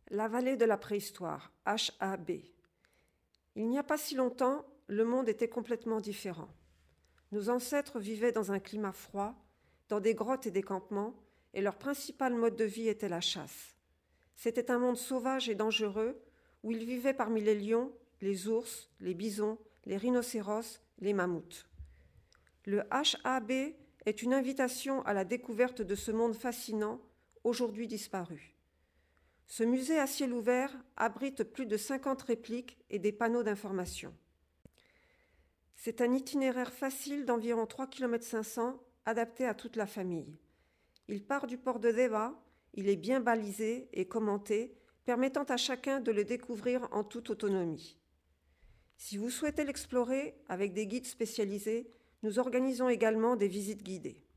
La vallée de la préhistoire, HAB. Il n'y a pas si longtemps, le monde était complètement différent. Nos ancêtres vivaient dans un climat froid, dans des grottes et des campements, et leur principal mode de vie était la chasse. C'était un monde sauvage et dangereux, où ils vivaient parmi les lions, les ours, les bisons, les rhinocéros, les mammouths. Le HAB est une invitation à la découverte de ce monde fascinant, aujourd'hui disparu. Ce musée à ciel ouvert abrite plus de 50 répliques et des panneaux d'information. C'est un itinéraire facile d'environ 3,5 km, adapté à toute la famille. Il part du port de Deva, il est bien balisé et commenté, permettant à chacun de le découvrir en toute autonomie. Si vous souhaitez l'explorer avec des guides spécialisés, nous organisons également des visites guidées.